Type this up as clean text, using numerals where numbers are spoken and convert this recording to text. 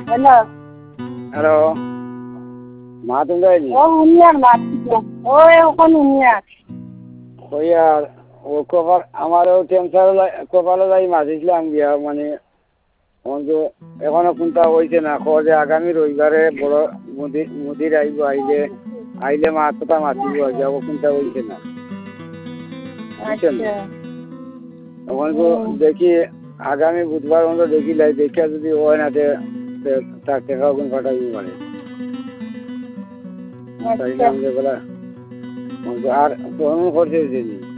hello hello মা তুমি যায়নি ও উনিয়ার মারছি ও এখন উনিয়ার কইয়া ও কপাল আমারও ক্যান্সার কপালে যাই মাঝিছিলাম গিয়া মানে অন্ত এখনো কোনটা হয়েছে না যে আগামী রবিবারে বড় মুদির আইব আইলে মা কথা মাতিব যাব কোনটা হয়েছে না বুঝছেন আচ্ছা তখন তো দেখি আগামী বুধবার মতো দেখি লাই দেখিয়া যদি হয় না তার টাকা কোন পাঠাইব মানে তাই না আচ্ছা বলা আর তখন করছে